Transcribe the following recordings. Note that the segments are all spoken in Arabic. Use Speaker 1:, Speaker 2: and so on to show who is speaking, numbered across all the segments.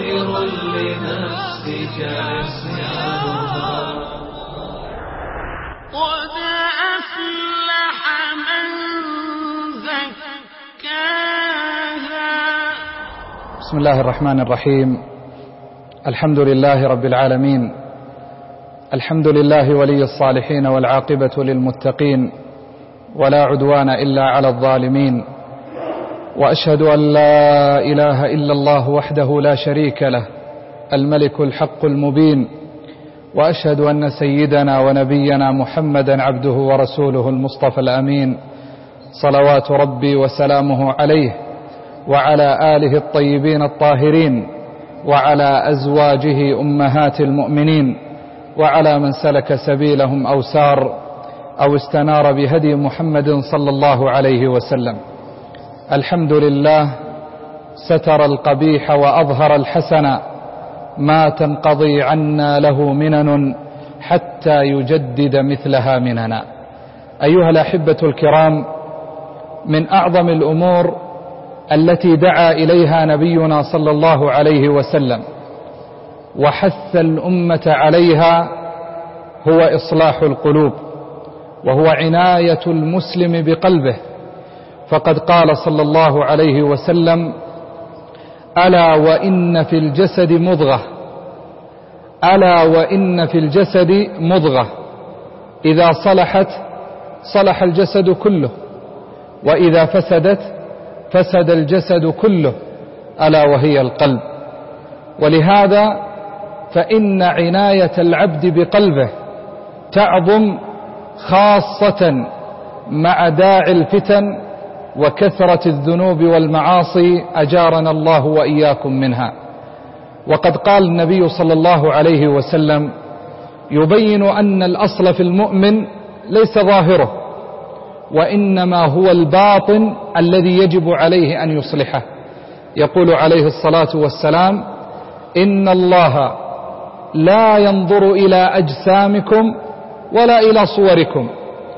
Speaker 1: خير لنفسك عصيانها. قد أفلح من زكاها.
Speaker 2: بسم الله الرحمن الرحيم. الحمد لله رب العالمين، الحمد لله ولي الصالحين والعاقبة للمتقين، ولا عدوان إلا على الظالمين، وأشهد أن لا إله إلا الله وحده لا شريك له الملك الحق المبين، وأشهد أن سيدنا ونبينا محمدا عبده ورسوله المصطفى الأمين، صلوات ربي وسلامه عليه وعلى آله الطيبين الطاهرين، وعلى أزواجه أمهات المؤمنين، وعلى من سلك سبيلهم أو سار أو استنار بهدي محمد صلى الله عليه وسلم. الحمد لله ستر القبيح وأظهر الحسن، ما تنقضي عنا له منن حتى يجدد مثلها مننا. أيها الأحبة الكرام، من أعظم الأمور التي دعا إليها نبينا صلى الله عليه وسلم وحث الأمة عليها هو إصلاح القلوب، وهو عناية المسلم بقلبه. فقد قال صلى الله عليه وسلم: ألا وإن في الجسد مضغة، ألا وإن في الجسد مضغة إذا صلحت صلح الجسد كله، وإذا فسدت فسد الجسد كله، ألا وهي القلب. ولهذا فإن عناية العبد بقلبه تعظم خاصة مع داعي الفتن وكثرة الذنوب والمعاصي، أجارنا الله وإياكم منها. وقد قال النبي صلى الله عليه وسلم يبين أن الأصل في المؤمن ليس ظاهره، وإنما هو الباطن الذي يجب عليه أن يصلحه. يقول عليه الصلاة والسلام: إن الله لا ينظر إلى أجسامكم ولا إلى صوركم،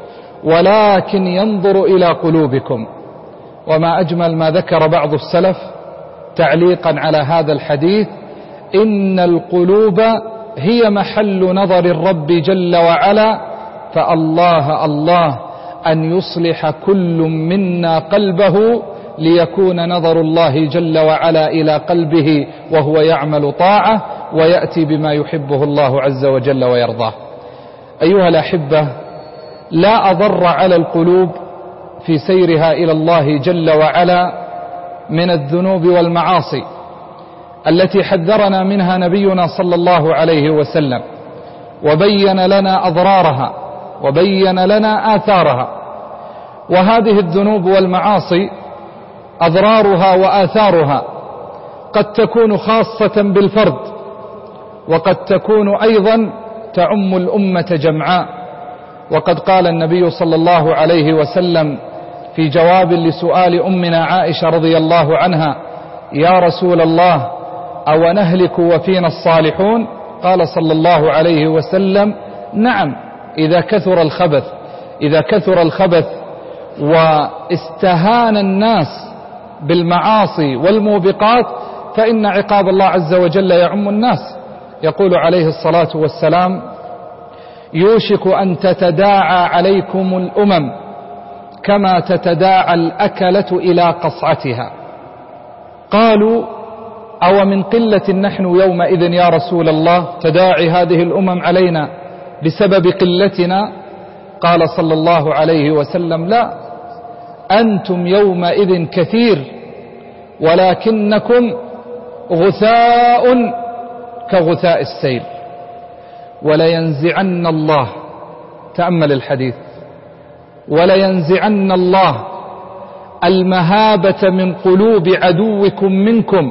Speaker 2: ولكن ينظر إلى قلوبكم. وما أجمل ما ذكر بعض السلف تعليقا على هذا الحديث: إن القلوب هي محل نظر الرب جل وعلا، فالله الله أن يصلح كل منا قلبه ليكون نظر الله جل وعلا إلى قلبه وهو يعمل طاعة ويأتي بما يحبه الله عز وجل ويرضاه. أيها الأحبة، لا أضر على القلوب في سيرها إلى الله جل وعلا من الذنوب والمعاصي التي حذرنا منها نبينا صلى الله عليه وسلم، وبين لنا أضرارها وبين لنا آثارها. وهذه الذنوب والمعاصي أضرارها وآثارها قد تكون خاصة بالفرد، وقد تكون أيضا تعم الأمة جمعاء. وقد قال النبي صلى الله عليه وسلم في جواب لسؤال أمنا عائشة رضي الله عنها: يا رسول الله، أو نهلك وفينا الصالحون؟ قال صلى الله عليه وسلم: نعم، إذا كثر الخبث، إذا كثر الخبث واستهان الناس بالمعاصي والموبقات فإن عقاب الله عز وجل يعم الناس. يقول عليه الصلاة والسلام: يوشك أن تتداعى عليكم الأمم كما تتداعى الأكلة إلى قصعتها. قالوا: أو من قلة نحن يومئذ يا رسول الله تداعي هذه الأمم علينا بسبب قلتنا؟ قال صلى الله عليه وسلم: لا، أنتم يومئذ كثير ولكنكم غثاء كغثاء السيل. ولينزعن الله، تأمل الحديث، ولينزعن الله المهابة من قلوب عدوكم منكم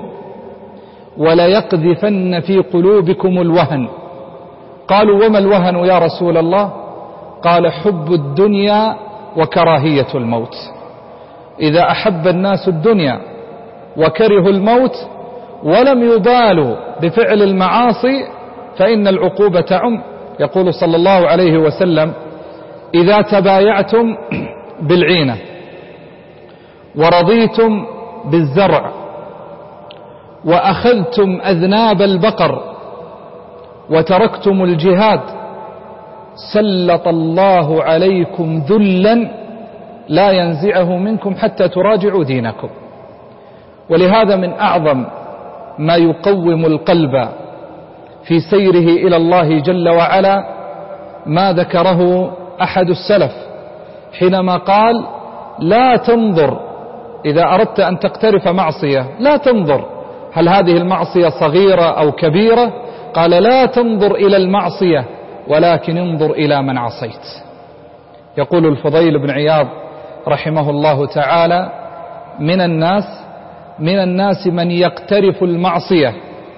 Speaker 2: وليقذفن في قلوبكم الوهن. قالوا: وما الوهن يا رسول الله؟ قال: حب الدنيا وكراهية الموت. إذا أحب الناس الدنيا وكرهوا الموت ولم يبالوا بفعل المعاصي فإن العقوبة تعم. يقول صلى الله عليه وسلم: إذا تبايعتم بالعينة ورضيتم بالزرع وأخذتم أذناب البقر وتركتم الجهاد سلط الله عليكم ذلا لا ينزعه منكم حتى تراجعوا دينكم. ولهذا من أعظم ما يقوم القلب في سيره إلى الله جل وعلا ما ذكره أحد السلف حينما قال: لا تنظر إذا أردت أن تقترف معصية، لا تنظر هل هذه المعصية صغيرة أو كبيرة، قال: لا تنظر إلى المعصية ولكن انظر إلى من عصيت. يقول الفضيل بن عياض رحمه الله تعالى: من الناس من يقترف المعصية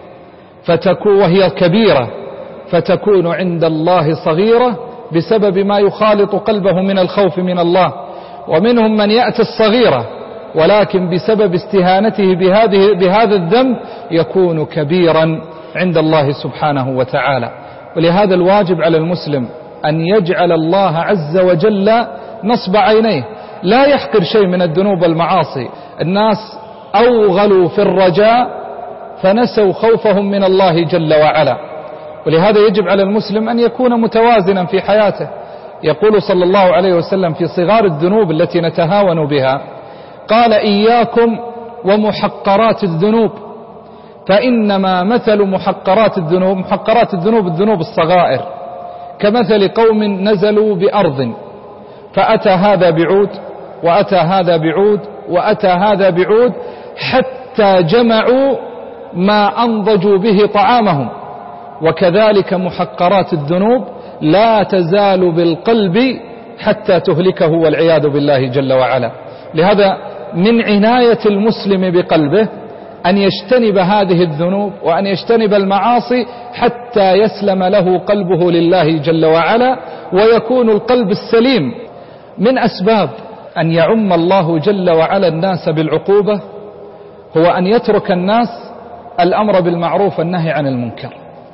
Speaker 2: وهي كبيرة فتكون عند الله صغيرة بسبب ما يخالط قلبه من الخوف من الله، ومنهم من يأتي الصغيرة ولكن بسبب استهانته بهذا الذنب يكون كبيرا عند الله سبحانه وتعالى. ولهذا الواجب على المسلم أن يجعل الله عز وجل نصب عينيه، لا يحقر شيء من الذنوب والمعاصي. الناس أوغلوا في الرجاء فنسوا خوفهم من الله جل وعلا. ولهذا يجب على المسلم أن يكون متوازنا في حياته. يقول صلى الله عليه وسلم في صغار الذنوب التي نتهاون بها، قال: إياكم ومحقرات الذنوب، فإنما مثل محقرات الذنوب الذنوب الصغائر كمثل قوم نزلوا بأرض فأتى هذا بعود وأتى هذا بعود وأتى هذا بعود حتى جمعوا ما أنضجوا به طعامهم. وكذلك محقرات الذنوب لا تزال بالقلب حتى تهلكه والعياذ بالله جل وعلا. لهذا من عناية المسلم بقلبه أن يجتنب هذه الذنوب وأن يجتنب المعاصي حتى يسلم له قلبه لله جل وعلا ويكون القلب السليم. من أسباب أن يعم الله جل وعلا الناس بالعقوبة هو أن يترك الناس الأمر بالمعروف والنهي عن المنكر.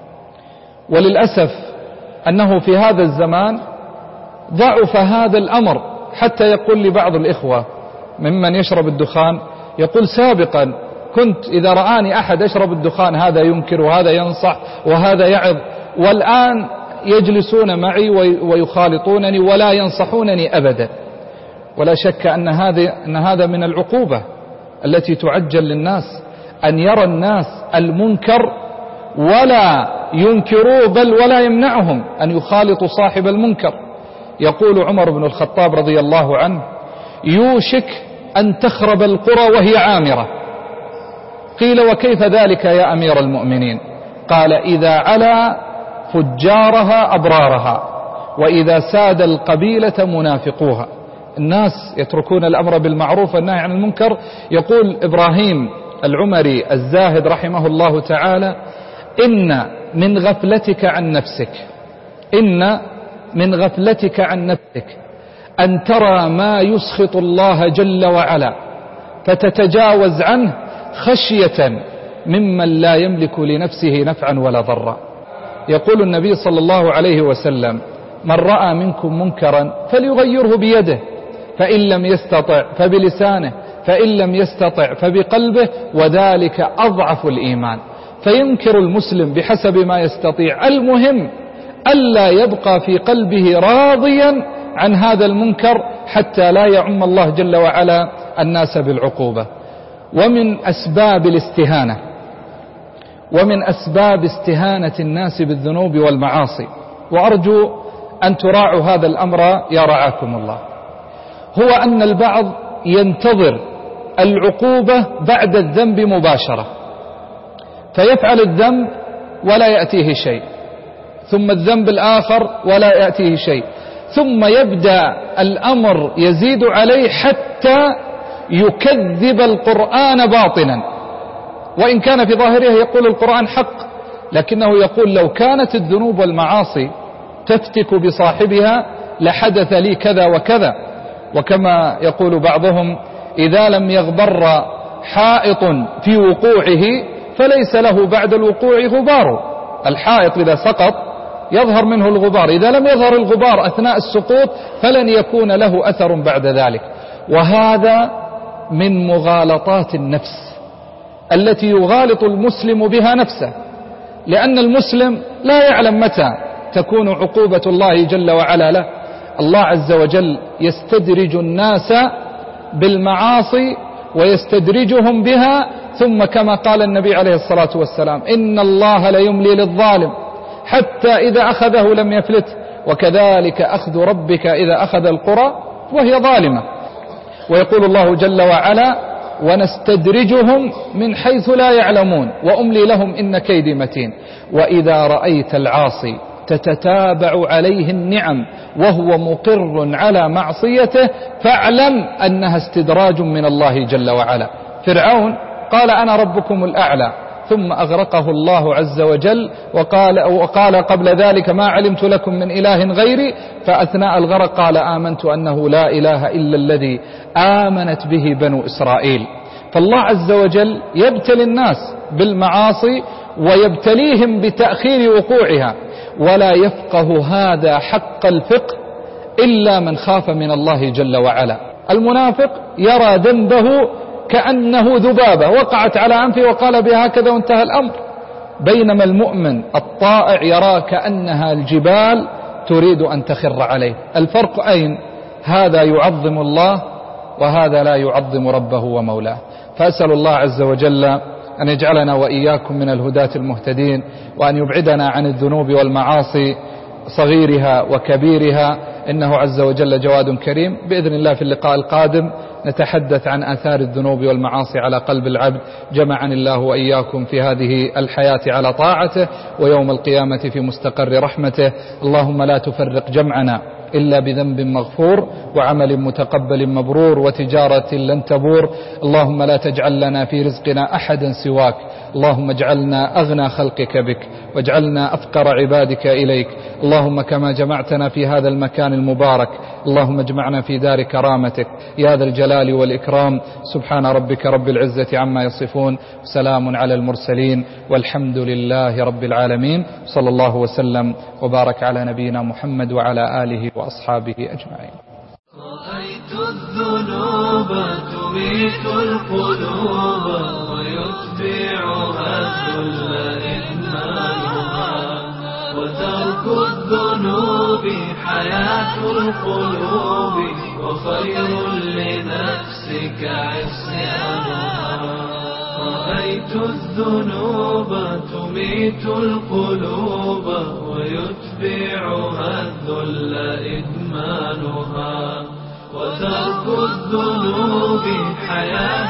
Speaker 2: وللأسف أنه في هذا الزمان ضعف هذا الأمر، حتى يقول لبعض الإخوة ممن يشرب الدخان، يقول: سابقا كنت إذا رآني أحد أشرب الدخان هذا ينكر وهذا ينصح وهذا يعظ، والآن يجلسون معي ويخالطونني ولا ينصحونني أبدا. ولا شك أن هذا من العقوبة التي تعجل للناس، أن يرى الناس المنكر ولا ينكروه بل ولا يمنعهم أن يخالطوا صاحب المنكر. يقول عمر بن الخطاب رضي الله عنه: يوشك أن تخرب القرى وهي عامرة. قيل: وكيف ذلك يا أمير المؤمنين؟ قال: إذا علا فجارها أبرارها وإذا ساد القبيلة منافقوها. الناس يتركون الأمر بالمعروف والنهي عن المنكر. يقول إبراهيم العمري الزاهد رحمه الله تعالى: إن من غفلتك عن نفسك أن ترى ما يسخط الله جل وعلا فتتجاوز عنه خشية ممن لا يملك لنفسه نفعا ولا ضرا. يقول النبي صلى الله عليه وسلم: من رأى منكم منكرا فليغيره بيده، فإن لم يستطع فبلسانه، فإن لم يستطع فبقلبه، وذلك أضعف الإيمان. فينكر المسلم بحسب ما يستطيع، المهم ألا يبقى في قلبه راضيا عن هذا المنكر حتى لا يعم الله جل وعلا الناس بالعقوبة. ومن أسباب استهانة الناس بالذنوب والمعاصي، وأرجو أن تراعوا هذا الأمر يا رعاكم الله، هو أن البعض ينتظر العقوبة بعد الذنب مباشرة، فيفعل الذنب ولا يأتيه شيء، ثم الذنب الآخر ولا يأتيه شيء، ثم يبدأ الأمر يزيد عليه حتى يكذب القرآن باطنا، وإن كان في ظاهره يقول القرآن حق، لكنه يقول: لو كانت الذنوب والمعاصي تفتك بصاحبها لحدث لي كذا وكذا. وكما يقول بعضهم: إذا لم يغبر حائط في وقوعه فليس له بعد الوقوع غبار. الحائط إذا سقط يظهر منه الغبار، إذا لم يظهر الغبار أثناء السقوط فلن يكون له أثر بعد ذلك. وهذا من مغالطات النفس التي يغالط المسلم بها نفسه، لأن المسلم لا يعلم متى تكون عقوبة الله جل وعلا له. الله عز وجل يستدرج الناس بالمعاصي ويستدرجهم بها، ثم كما قال النبي عليه الصلاة والسلام: إن الله ليملي للظالم حتى إذا أخذه لم يفلته، وكذلك أخذ ربك إذا أخذ القرى وهي ظالمة. ويقول الله جل وعلا: ونستدرجهم من حيث لا يعلمون وأملي لهم إن كيدي متين. وإذا رأيت العاصي تتتابع عليه النعم وهو مقر على معصيته فاعلم أنها استدراج من الله جل وعلا. فرعون قال: أنا ربكم الأعلى، ثم أغرقه الله عز وجل وقال قبل ذلك: ما علمت لكم من إله غيري، فأثناء الغرق قال: آمنت أنه لا إله إلا الذي آمنت به بنو إسرائيل. فالله عز وجل يبتلي الناس بالمعاصي ويبتليهم بتأخير وقوعها، ولا يفقه هذا حق الفقه إلا من خاف من الله جل وعلا. المنافق يرى ذنبه كأنه ذبابة وقعت على أنفه وقال بها هكذا وانتهى الأمر، بينما المؤمن الطائع يرى كأنها الجبال تريد أن تخر عليه. الفرق أين؟ هذا يعظم الله وهذا لا يعظم ربه ومولاه. فأسأل الله عز وجل أن يجعلنا وإياكم من الهداة المهتدين، وأن يبعدنا عن الذنوب والمعاصي صغيرها وكبيرها، إنه عز وجل جواد كريم. بإذن الله في اللقاء القادم نتحدث عن آثار الذنوب والمعاصي على قلب العبد. جمعني الله وإياكم في هذه الحياة على طاعته، ويوم القيامة في مستقر رحمته. اللهم لا تفرق جمعنا إلا بذنب مغفور وعمل متقبل مبرور وتجارة لن تبور. اللهم لا تجعل لنا في رزقنا أحدا سواك، اللهم اجعلنا أغنى خلقك بك واجعلنا أفقر عبادك إليك. اللهم كما جمعتنا في هذا المكان المبارك، اللهم اجمعنا في دار كرامتك يا ذا الجلال والإكرام. سبحان ربك رب العزة عما يصفون، سلام على المرسلين، والحمد لله رب العالمين. صلى الله وسلم وبارك على نبينا محمد وعلى آله وأصحابه أجمعين.
Speaker 1: رأيت الذنوب تميت القلوب ويتبعها الذل إدمانها، وترك الذنوب حياة القلوب وخير لنفسك عصيانها. رأيت الذنوب تميت القلوب ويتبعها الذل إدمانها، وترك الذنوب حياة